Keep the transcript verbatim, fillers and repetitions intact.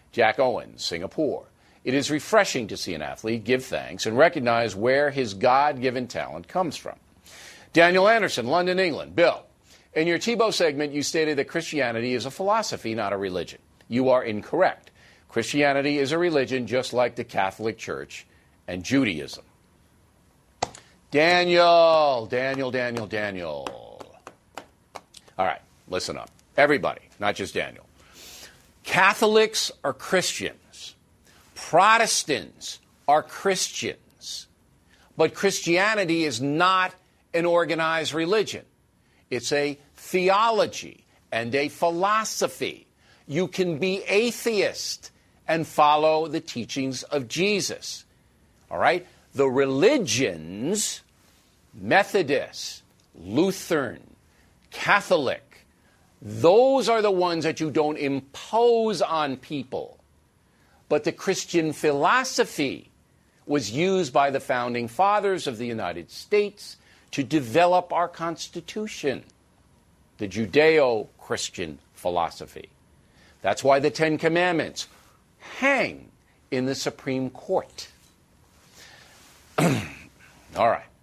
Jack Owens, Singapore. It is refreshing to see an athlete give thanks and recognize where his God-given talent comes from. Daniel Anderson, London, England. Bill, in your Tebow segment, you stated that Christianity is a philosophy, not a religion. You are incorrect. Christianity is a religion just like the Catholic Church and Judaism. Daniel, Daniel, Daniel, Daniel. All right, listen up. Everybody, not just Daniel. Catholics are Christians. Protestants are Christians. But Christianity is not an organized religion. It's a theology and a philosophy. You can be atheist and follow the teachings of Jesus. All right? The religions, Methodist, Lutheran, Catholic, those are the ones that you don't impose on people. But the Christian philosophy was used by the founding fathers of the United States to develop our Constitution, the Judeo-Christian philosophy. That's why the Ten Commandments hang in the Supreme Court. All right.